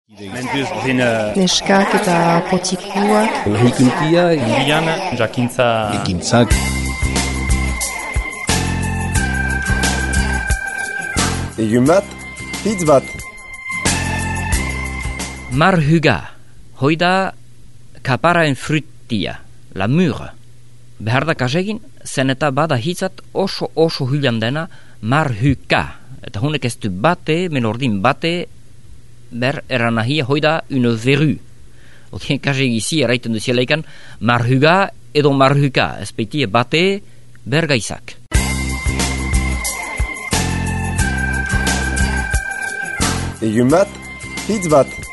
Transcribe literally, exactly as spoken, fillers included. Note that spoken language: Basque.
Neskak eta potikuak. Lahikuntia, Indian, jakintza... ekintzak. Egun bat, hitz bat. Marhuga, hoida kaparaen fruittia, la mure. Behar da kasegin, zen eta bada hitzat oso oso hylan dena marhuka. Eta hunek ez du bate, menordin bate, ber eranahia hoida une verru. Odien kasegisi eraiten duzielaikan marhuga edo marhuka, ez beitie bate, ber gaizak. Egun bat, hitz bat.